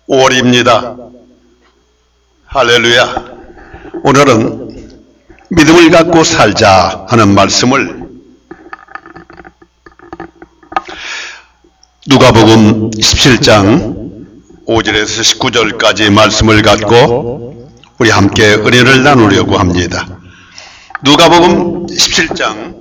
5월입니다. 할렐루야. 오늘은 믿음을 갖고 살자 하는 말씀을 누가복음 17장 5절에서 19절까지 말씀을 갖고 우리 함께 은혜를 나누려고 합니다. 누가복음 17장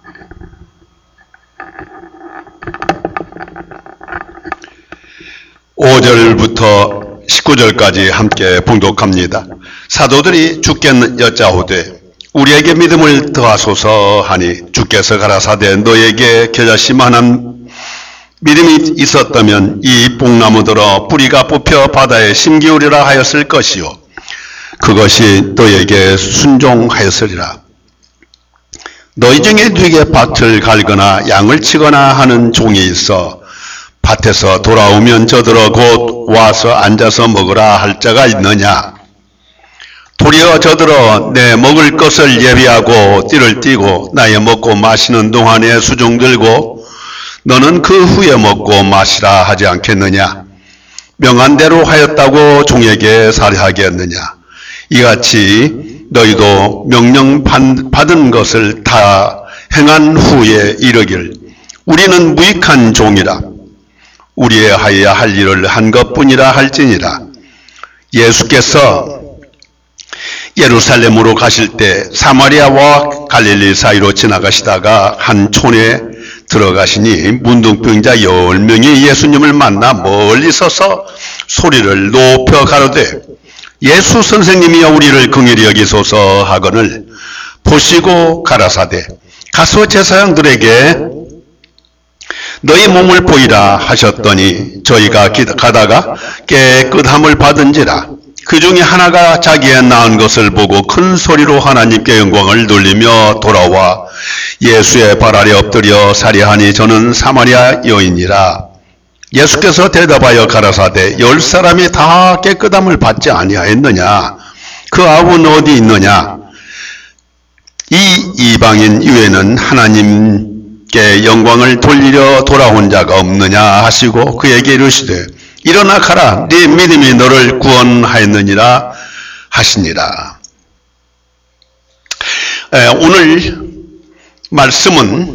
5절부터 19절까지 함께 봉독합니다. 사도들이 주께 여짜오되 우리에게 믿음을 더하소서 하니 주께서 가라사대 너에게 겨자씨만한 믿음이 있었다면 이 뽕나무들어 뿌리가 뽑혀 바다에 심기우리라 하였을 것이요 그것이 너에게 순종하였으리라. 너희 중에 누구에게 밭을 갈거나 양을 치거나 하는 종이 있어 밭에서 돌아오면 저들어 곧 와서 앉아서 먹으라 할 자가 있느냐? 도리어 저들어 내 먹을 것을 예비하고 띠를 띠고 나의 먹고 마시는 동안에 수종 들고 너는 그 후에 먹고 마시라 하지 않겠느냐? 명한 대로 하였다고 종에게 살해하겠느냐? 이같이 너희도 명령 받은 것을 다 행한 후에 이르길 우리는 무익한 종이라 우리에 하여야 할 일을 한 것뿐이라 할지니라. 예수께서 예루살렘으로 가실 때 사마리아와 갈릴리 사이로 지나가시다가 한 촌에 들어가시니 문둥병자 10명이 예수님을 만나 멀리 서서 소리를 높여 가로되 예수 선생님이여 우리를 긍휼히 여기소서 하거늘 보시고 가라사대 가서 제사장들에게 너희 몸을 보이라 하셨더니 저희가 가다가 깨끗함을 받은지라. 그 중에 하나가 자기의 나은 것을 보고 큰 소리로 하나님께 영광을 돌리며 돌아와 예수의 발 아래 엎드려 살이하니 저는 사마리아 여인이라. 예수께서 대답하여 가라사대 10사람이 다 깨끗함을 받지 아니하였느냐? 그 아우는 어디 있느냐? 이 이방인 이외에는 하나님께 영광을 돌리려 돌아온 자가 없느냐 하시고 그에게 이르시되 일어나 가라 네 믿음이 너를 구원하였느니라 하시니라. 오늘 말씀은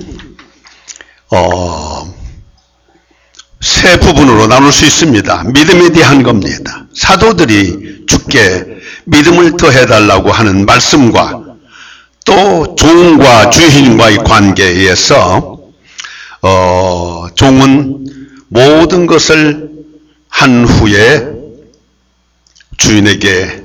세 부분으로 나눌 수 있습니다. 믿음에 대한 겁니다. 사도들이 주께 믿음을 더해달라고 하는 말씀과 또 종과 주인과의 관계에서 종은 모든 것을 한 후에 주인에게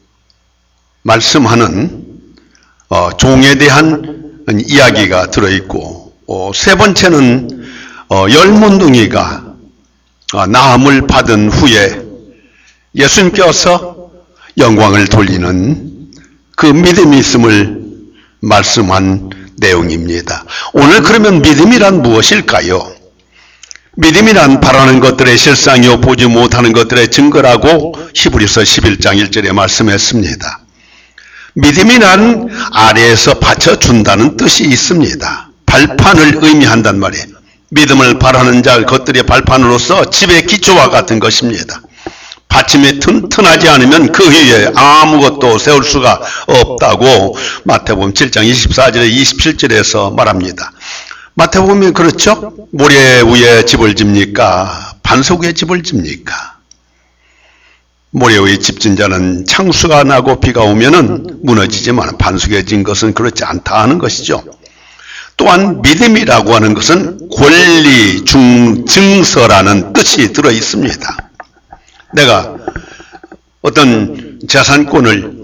말씀하는 종에 대한 이야기가 들어있고 세 번째는 열문둥이가 나음을 받은 후에 예수님께서 영광을 돌리는 그 믿음이 있음을 말씀한 내용입니다. 오늘 그러면 믿음이란 무엇일까요? 믿음이란 바라는 것들의 실상이요 보지 못하는 것들의 증거라고 히브리서 11장 1절에 말씀했습니다. 믿음이란 아래에서 받쳐준다는 뜻이 있습니다. 발판을 의미한단 말이에요. 믿음을 바라는 자 것들의 발판으로서 집의 기초와 같은 것입니다. 받침이 튼튼하지 않으면 그 위에 아무것도 세울 수가 없다고 마태복음 7장 24절에 27절에서 말합니다. 마태복음이 그렇죠? 모래 위에 집을 집니까? 반석 위에 집을 집니까? 모래 위에 집 진 자는 창수가 나고 비가 오면은 무너지지만 반석에 진 것은 그렇지 않다 하는 것이죠. 또한 믿음이라고 하는 것은 권리, 증서라는 뜻이 들어 있습니다. 내가 어떤 재산권을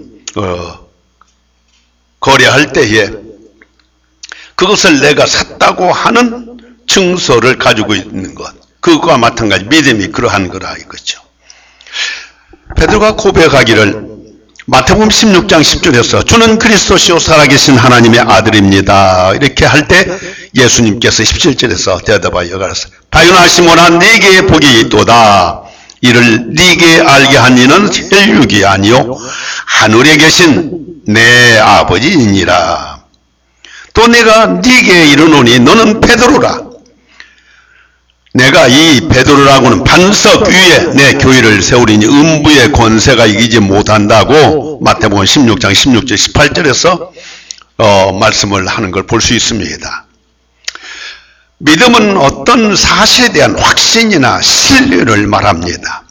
거래할 때에 그것을 내가 샀다고 하는 증서를 가지고 있는 것, 그것과 마찬가지 믿음이 그러한 거라 이거죠. 베드로가 고백하기를 마태복음 16장 10절에서 주는 그리스도시요 살아계신 하나님의 아들입니다 이렇게 할 때 예수님께서 17절에서 대답하여 가라사대 바요나 시몬아 네게 복이 있도다. 이를 네게 알게 한 이는 혈육이 아니요 하늘에 계신 내 아버지이니라. 또 내가 네게 이르노니 너는 베드로라. 내가 이 베드로라고는 반석 위에 내 교회를 세우리니 음부의 권세가 이기지 못한다고 마태복음 16장 16절 18절에서 말씀을 하는 걸 볼 수 있습니다. 믿음은 어떤 사실에 대한 확신이나 신뢰를 말합니다.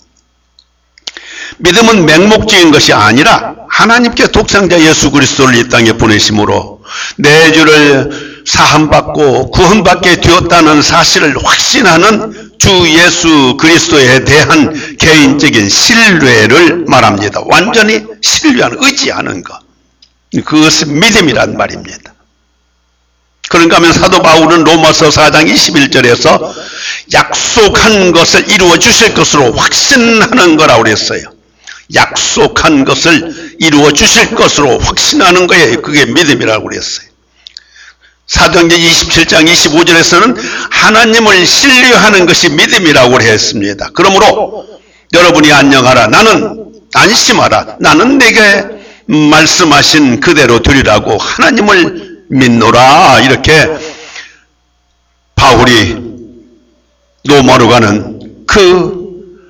믿음은 맹목적인 것이 아니라 하나님께 독생자 예수 그리스도를 이 땅에 보내심으로 내 죄를 사함받고 구원받게 되었다는 사실을 확신하는 주 예수 그리스도에 대한 개인적인 신뢰를 말합니다. 완전히 신뢰하는, 의지하는 것. 그것은 믿음이란 말입니다. 그런가 하면 사도 바울은 로마서 4장 21절에서 약속한 것을 이루어 주실 것으로 확신하는 거라고 그랬어요. 약속한 것을 이루어 주실 것으로 확신하는 거예요. 그게 믿음이라고 그랬어요. 사도행전 27장 25절에서는 하나님을 신뢰하는 것이 믿음이라고 했습니다. 그러므로 여러분이 안녕하라, 나는 안심하라, 나는 내게 말씀하신 그대로 되리라고 하나님을 믿노라, 이렇게 바울이 로마로 가는 그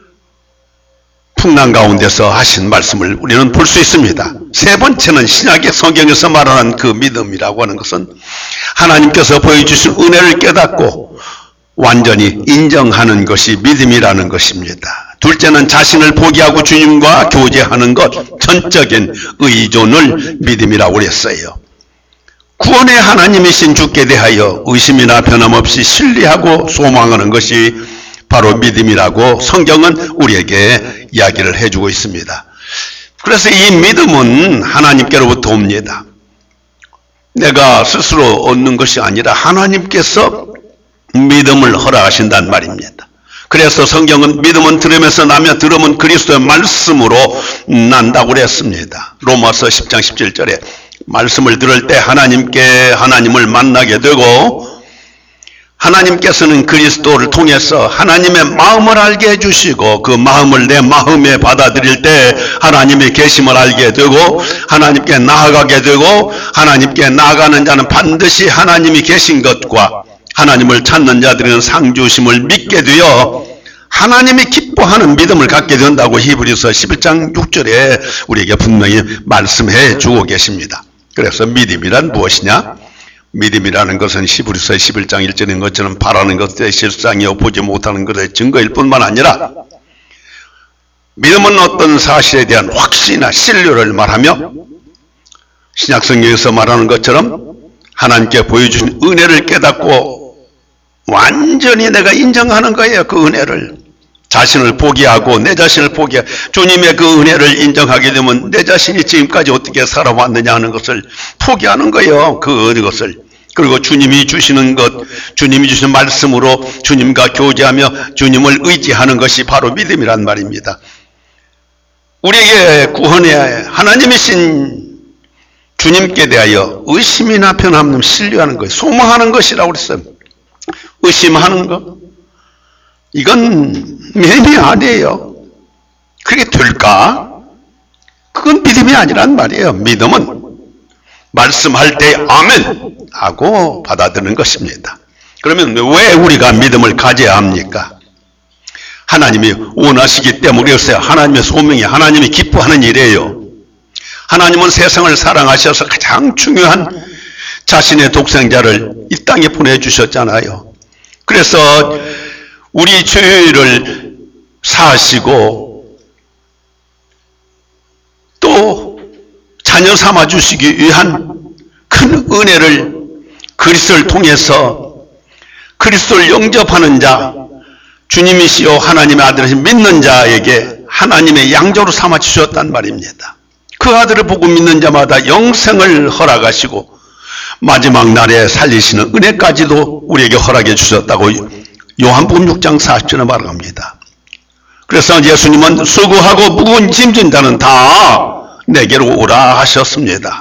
풍랑 가운데서 하신 말씀을 우리는 볼 수 있습니다. 세 번째는 신약의 성경에서 말하는 그 믿음이라고 하는 것은 하나님께서 보여주신 은혜를 깨닫고 완전히 인정하는 것이 믿음이라는 것입니다. 둘째는 자신을 포기하고 주님과 교제하는 것, 전적인 의존을 믿음이라고 했어요. 구원의 하나님이신 주께 대하여 의심이나 변함없이 신뢰하고 소망하는 것이 바로 믿음이라고 성경은 우리에게 이야기를 해주고 있습니다. 그래서 이 믿음은 하나님께로부터 옵니다. 내가 스스로 얻는 것이 아니라 하나님께서 믿음을 허락하신단 말입니다. 그래서 성경은 믿음은 들음에서 나며 들음은 그리스도의 말씀으로 난다고 그랬습니다. 로마서 10장 17절에 말씀을 들을 때 하나님을 만나게 되고 하나님께서는 그리스도를 통해서 하나님의 마음을 알게 해주시고 그 마음을 내 마음에 받아들일 때 하나님의 계심을 알게 되고 하나님께 나아가게 되고 하나님께 나아가는 자는 반드시 하나님이 계신 것과 하나님을 찾는 자들은 상 주심을 믿게 되어 하나님이 기뻐하는 믿음을 갖게 된다고 히브리서 11장 6절에 우리에게 분명히 말씀해 주고 계십니다. 그래서 믿음이란 무엇이냐? 믿음이라는 것은 히브리서 11장 1절인 것처럼 바라는 것의 실상이요 보지 못하는 것의 증거일 뿐만 아니라 믿음은 어떤 사실에 대한 확신이나 신뢰를 말하며 신약성경에서 말하는 것처럼 하나님께 보여주신 은혜를 깨닫고 완전히 내가 인정하는 거예요. 그 은혜를. 자신을 포기하고 내 자신을 포기하고 주님의 그 은혜를 인정하게 되면 내 자신이 지금까지 어떻게 살아왔느냐 하는 것을 포기하는 거예요. 그것을. 그리고 주님이 주시는 것, 주님이 주시는 말씀으로 주님과 교제하며 주님을 의지하는 것이 바로 믿음이란 말입니다. 우리에게 구원의 하나님이신 주님께 대하여 의심이나 변함없는 신뢰하는 것, 소망하는 것이라고 그랬어요. 의심하는 것. 이건 믿음이 아니에요. 그게 될까? 그건 믿음이 아니란 말이에요. 믿음은 말씀할 때 아멘 하고 받아들이는 것입니다. 그러면 왜 우리가 믿음을 가져야 합니까? 하나님이 원하시기 때문이었어요. 하나님의 소명이 하나님이 기뻐하는 일이에요. 하나님은 세상을 사랑하셔서 가장 중요한 자신의 독생자를 이 땅에 보내주셨잖아요. 그래서 우리 죄를 사하시고 또 자녀 삼아 주시기 위한 큰 은혜를 그리스도를 통해서 그리스도를 영접하는 자, 주님이시요 하나님의 아들이신 믿는 자에게 하나님의 양자로 삼아 주셨단 말입니다. 그 아들을 보고 믿는 자마다 영생을 허락하시고 마지막 날에 살리시는 은혜까지도 우리에게 허락해 주셨다고 요한복음 6장 40절에 말합니다. 그래서 예수님은 수고하고 무거운 짐진 자는 다 내게로 오라 하셨습니다.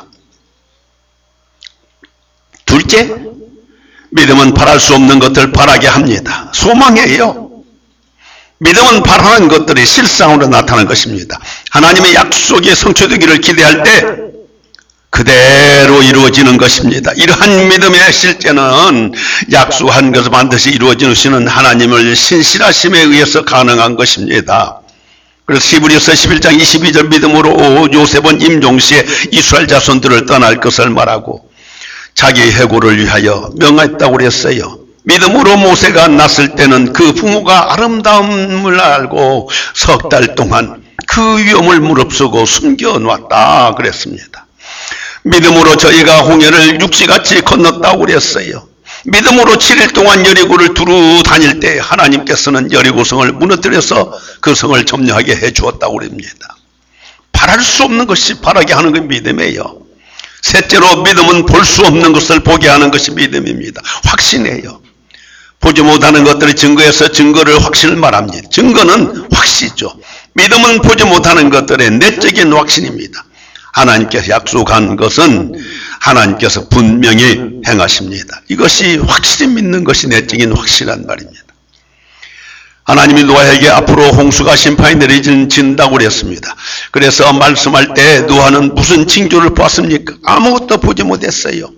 둘째, 믿음은 바랄 수 없는 것들 바라게 합니다. 소망이에요. 믿음은 바라는 것들이 실상으로 나타나는 것입니다. 하나님의 약속이 성취되기를 기대할 때 그대로 이루어지는 것입니다. 이러한 믿음의 실제는 약속한 것을 반드시 이루어지시는 하나님을 신실하심에 의해서 가능한 것입니다. 그래서 히브리서 11장 22절 믿음으로 요셉은 임종시에 이스라엘 자손들을 떠날 것을 말하고 자기 해고를 위하여 명하였다고 그랬어요. 믿음으로 모세가 났을 때는 그 부모가 아름다움을 알고 석 달 동안 그 위험을 무릅쓰고 숨겨놨다 그랬습니다. 믿음으로 저희가 홍해를 육지같이 건넜다고 그랬어요. 믿음으로 7일 동안 여리고를 두루 다닐 때 하나님께서는 여리고성을 무너뜨려서 그 성을 점령하게 해주었다고 그럽니다. 바랄 수 없는 것이 바라게 하는 게 믿음이에요. 셋째로 믿음은 볼 수 없는 것을 보게 하는 것이 믿음입니다. 확신이에요. 보지 못하는 것들을 증거해서 증거를 확신을 말합니다. 증거는 확시죠. 믿음은 보지 못하는 것들의 내적인 확신입니다. 하나님께서 약속한 것은 하나님께서 분명히 행하십니다. 이것이 확실히 믿는 것이 내적인 확실한 말입니다. 하나님이 노아에게 앞으로 홍수가 심판이 내려진다고 그랬습니다. 그래서 말씀할 때 노아는 무슨 징조를 보았습니까? 아무것도 보지 못했어요.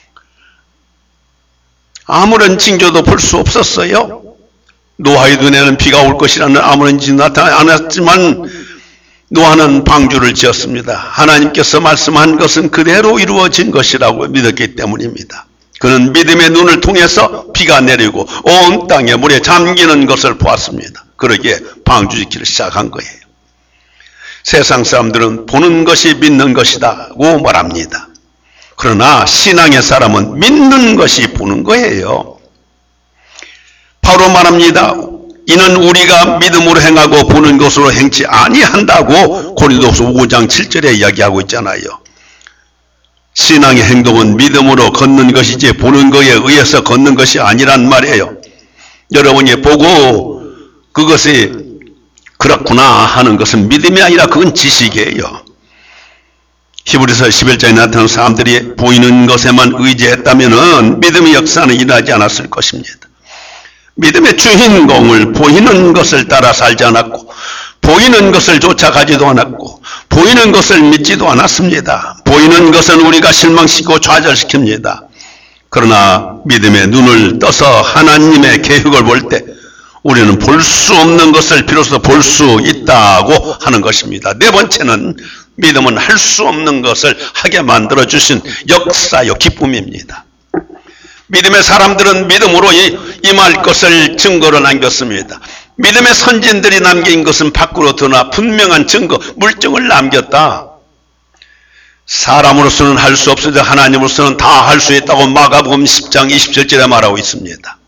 아무런 징조도 볼 수 없었어요. 노아의 눈에는 비가 올 것이라는 아무런 징조 나타나지 않았지만 노아는 방주를 지었습니다. 하나님께서 말씀한 것은 그대로 이루어진 것이라고 믿었기 때문입니다. 그는 믿음의 눈을 통해서 비가 내리고 온 땅에 물에 잠기는 것을 보았습니다. 그러기에 방주 짓기를 시작한 거예요. 세상 사람들은 보는 것이 믿는 것이라고 말합니다. 그러나 신앙의 사람은 믿는 것이 보는 거예요. 바로 말합니다. 이는 우리가 믿음으로 행하고 보는 것으로 행치 아니한다고 고린도후서 5장 7절에 이야기하고 있잖아요. 신앙의 행동은 믿음으로 걷는 것이지 보는 것에 의해서 걷는 것이 아니란 말이에요. 여러분이 보고 그것이 그렇구나 하는 것은 믿음이 아니라 그건 지식이에요. 히브리서 11장에 나타난 사람들이 보이는 것에만 의지했다면 믿음의 역사는 일어나지 않았을 것입니다. 믿음의 주인공을 보이는 것을 따라 살지 않았고 보이는 것을 쫓아가지도 않았고 보이는 것을 믿지도 않았습니다. 보이는 것은 우리가 실망시키고 좌절시킵니다. 그러나 믿음의 눈을 떠서 하나님의 계획을 볼 때 우리는 볼 수 없는 것을 비로소 볼 수 있다고 하는 것입니다. 네 번째는 믿음은 할 수 없는 것을 하게 만들어주신 역사요 기쁨입니다. 믿음의 사람들은 믿음으로 임할 것을 증거로 남겼습니다. 믿음의 선진들이 남긴 것은 밖으로 드러나 분명한 증거, 물증을 남겼다. 사람으로서는 할 수 없으되 하나님으로서는 다 할 수 있다고 마가복음 10장 27절에 말하고 있습니다.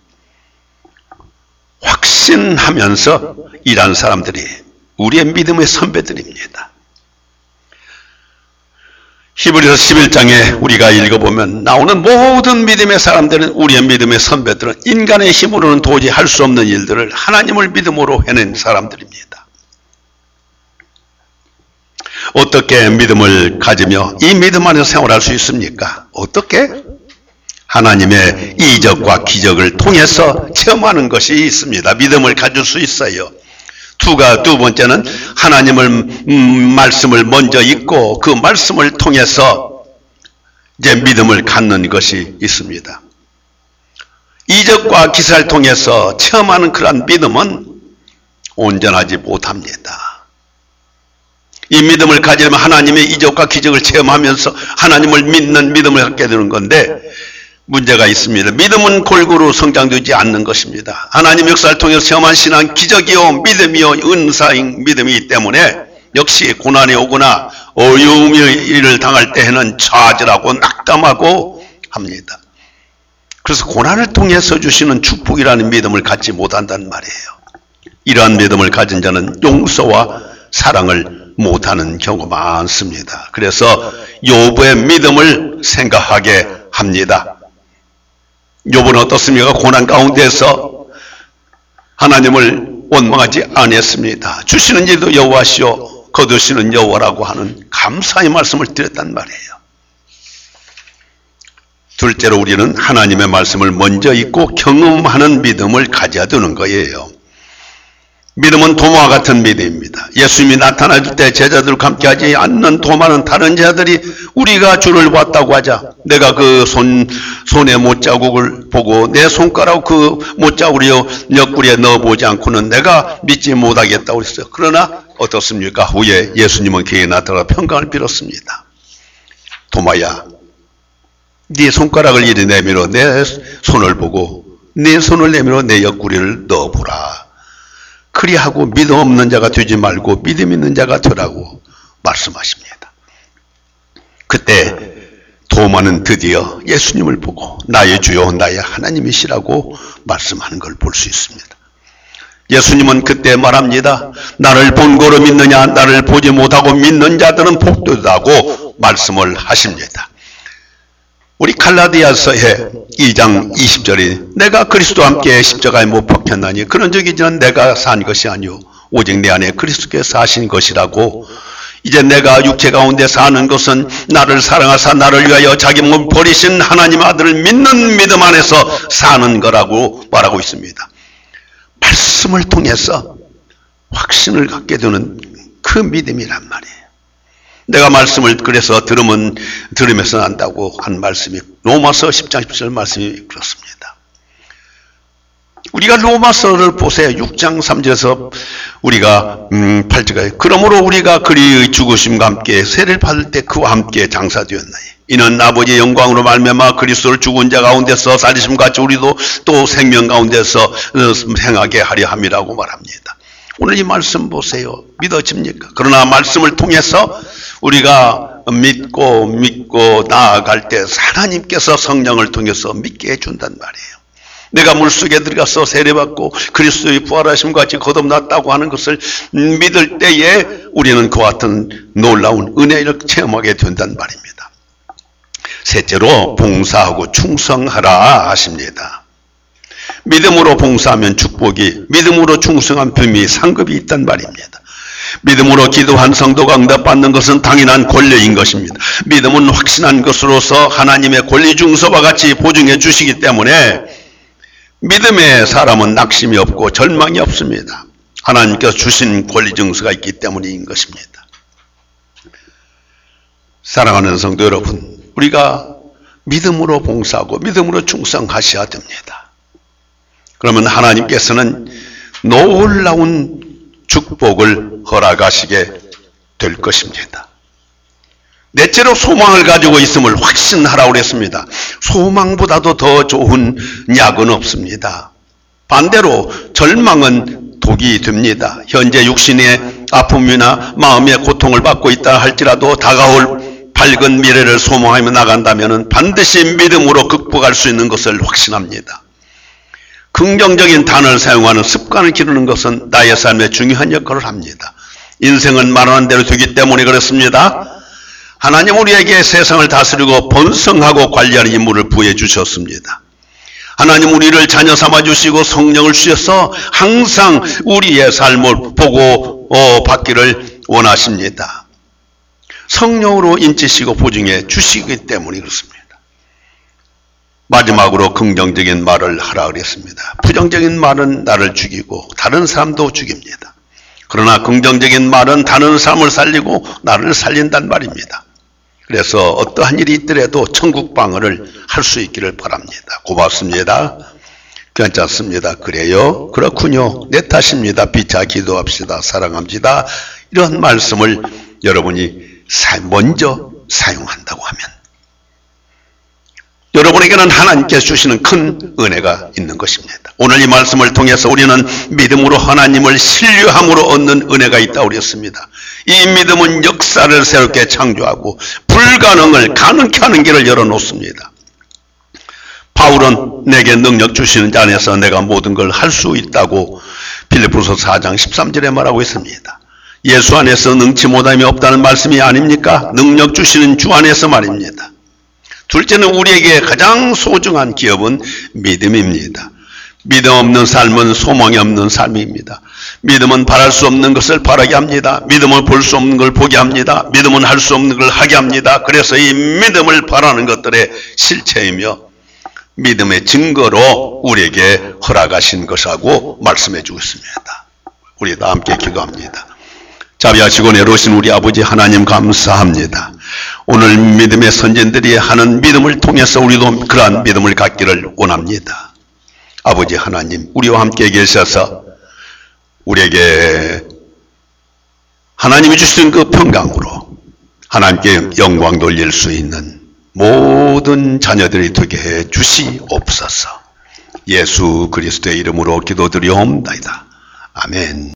확신하면서 일한 사람들이 우리의 믿음의 선배들입니다. 히브리서 11장에 우리가 읽어보면 나오는 모든 믿음의 사람들은 우리의 믿음의 선배들은 인간의 힘으로는 도저히 할 수 없는 일들을 하나님을 믿음으로 해낸 사람들입니다. 어떻게 믿음을 가지며 이 믿음 안에서 생활할 수 있습니까? 어떻게? 하나님의 이적과 기적을 통해서 체험하는 것이 있습니다. 믿음을 가질 수 있어요. 두 번째는 하나님을 말씀을 먼저 읽고 그 말씀을 통해서 이제 믿음을 갖는 것이 있습니다. 이적과 기사를 통해서 체험하는 그러한 믿음은 온전하지 못합니다. 이 믿음을 가지려면 하나님의 이적과 기적을 체험하면서 하나님을 믿는 믿음을 갖게 되는 건데 문제가 있습니다. 믿음은 골고루 성장되지 않는 것입니다. 하나님 역사를 통해서 체험한 신앙 기적이요 믿음이요 은사인 믿음이기 때문에 역시 고난이 오거나 어려움의 일을 당할 때에는 좌절하고 낙담하고 합니다. 그래서 고난을 통해서 주시는 축복이라는 믿음을 갖지 못한다는 말이에요. 이러한 믿음을 가진 자는 용서와 사랑을 못하는 경우가 많습니다. 그래서 욥의 믿음을 생각하게 합니다. 욥은 어떻습니까? 고난 가운데서 하나님을 원망하지 않았습니다. 주시는 이도 여호와시오 거두시는 여호와라고 하는 감사의 말씀을 드렸단 말이에요. 둘째로 우리는 하나님의 말씀을 먼저 읽고 경험하는 믿음을 가져야 되는 거예요. 믿음은 도마와 같은 믿음입니다. 예수님이 나타날 때 제자들과 함께하지 않는 도마는 다른 제자들이 우리가 주를 봤다고 하자 내가 그 손의 못자국을 보고 내 손가락 그 못자국을 옆구리에 넣어보지 않고는 내가 믿지 못하겠다고 했어요. 그러나 어떻습니까? 후에 예수님은 그에게 나타나 평강을 빌었습니다. 도마야, 네 손가락을 이리 내밀어 내 손을 보고 네 손을 내밀어 내 옆구리를 넣어보라. 그리하고 믿음 없는 자가 되지 말고 믿음 있는 자가 되라고 말씀하십니다. 그때 도마는 드디어 예수님을 보고 나의 주여 나의 하나님이시라고 말씀하는 걸 볼 수 있습니다. 예수님은 그때 말합니다. 나를 본고로 믿느냐 나를 보지 못하고 믿는 자들은 복되다고 말씀을 하십니다. 우리 갈라디아서의 2장 20절이 내가 그리스도와 함께 십자가에 못 박혔나니 그런 적이 지난 내가 산 것이 아니오 오직 내 안에 그리스도께서 사신 것이라고 이제 내가 육체 가운데 사는 것은 나를 사랑하사 나를 위하여 자기 몸을 버리신 하나님 아들을 믿는 믿음 안에서 사는 거라고 말하고 있습니다. 말씀을 통해서 확신을 갖게 되는 그 믿음이란 말이에요. 내가 말씀을 그래서 들으면서 난다고 한 말씀이 로마서 10장 17절 말씀이 그렇습니다. 우리가 로마서를 보세요. 6장 3절에서 우리가 8절까지 그러므로 우리가 그리의 죽으심과 함께 세례를 받을 때 그와 함께 장사되었나니 이는 아버지의 영광으로 말미암아 그리스도를 죽은 자 가운데서 살리심 같이 우리도 또 생명 가운데서 행하게 하려 함이라고 말합니다. 오늘 이 말씀 보세요. 믿어집니까? 그러나 말씀을 통해서 우리가 믿고 나아갈 때 하나님께서 성령을 통해서 믿게 해준단 말이에요. 내가 물속에 들어가서 세례받고 그리스도의 부활하심과 같이 거듭났다고 하는 것을 믿을 때에 우리는 그와 같은 놀라운 은혜를 체험하게 된단 말입니다. 셋째로 봉사하고 충성하라 하십니다. 믿음으로 봉사하면 축복이, 믿음으로 충성한 뱀이 상급이 있단 말입니다. 믿음으로 기도한 성도가 응답받는 것은 당연한 권리인 것입니다. 믿음은 확신한 것으로서 하나님의 권리 중서와 같이 보증해 주시기 때문에 믿음의 사람은 낙심이 없고 절망이 없습니다. 하나님께서 주신 권리 증서가 있기 때문인 것입니다. 사랑하는 성도 여러분, 우리가 믿음으로 봉사하고 믿음으로 충성하셔야 됩니다. 그러면 하나님께서는 놀라운 축복을 허락하시게 될 것입니다. 넷째로 소망을 가지고 있음을 확신하라고 그랬습니다. 소망보다도 더 좋은 약은 없습니다. 반대로 절망은 독이 됩니다. 현재 육신의 아픔이나 마음의 고통을 받고 있다 할지라도 다가올 밝은 미래를 소망하며 나간다면 반드시 믿음으로 극복할 수 있는 것을 확신합니다. 긍정적인 단어를 사용하는 습관을 기르는 것은 나의 삶에 중요한 역할을 합니다. 인생은 말하는 대로 되기 때문에 그렇습니다. 하나님 우리에게 세상을 다스리고 번성하고 관리하는 임무를 부여해 주셨습니다. 하나님 우리를 자녀 삼아 주시고 성령을 주셔서 항상 우리의 삶을 보고 받기를 원하십니다. 성령으로 인치시고 보증해 주시기 때문에 그렇습니다. 마지막으로 긍정적인 말을 하라 그랬습니다. 부정적인 말은 나를 죽이고 다른 사람도 죽입니다. 그러나 긍정적인 말은 다른 사람을 살리고 나를 살린단 말입니다. 그래서 어떠한 일이 있더라도 천국 방어를 할 수 있기를 바랍니다. 고맙습니다. 괜찮습니다. 그래요? 그렇군요. 내 탓입니다. 비차 기도합시다. 사랑합시다. 이런 말씀을 여러분이 먼저 사용한다고 하면 여러분에게는 하나님께서 주시는 큰 은혜가 있는 것입니다. 오늘 이 말씀을 통해서 우리는 믿음으로 하나님을 신뢰함으로 얻는 은혜가 있다고 그랬습니다. 이 믿음은 역사를 새롭게 창조하고 불가능을 가능케 하는 길을 열어놓습니다. 바울은 내게 능력 주시는 자 안에서 내가 모든 걸 할 수 있다고 빌립보서 4장 13절에 말하고 있습니다. 예수 안에서 능치 못함이 없다는 말씀이 아닙니까? 능력 주시는 주 안에서 말입니다. 둘째는 우리에게 가장 소중한 기업은 믿음입니다. 믿음 없는 삶은 소망이 없는 삶입니다. 믿음은 바랄 수 없는 것을 바라게 합니다. 믿음은 볼 수 없는 걸 보게 합니다. 믿음은 할 수 없는 걸 하게 합니다. 그래서 이 믿음을 바라는 것들의 실체이며 믿음의 증거로 우리에게 허락하신 것이라고 말씀해 주고 있습니다. 우리 다 함께 기도합니다. 자비하시고 내로우신 우리 아버지 하나님 감사합니다. 오늘 믿음의 선진들이 하는 믿음을 통해서 우리도 그러한 믿음을 갖기를 원합니다. 아버지 하나님, 우리와 함께 계셔서 우리에게 하나님이 주신 그 평강으로 하나님께 영광 돌릴 수 있는 모든 자녀들이 되게 해 주시옵소서. 예수 그리스도의 이름으로 기도드리옵나이다. 아멘.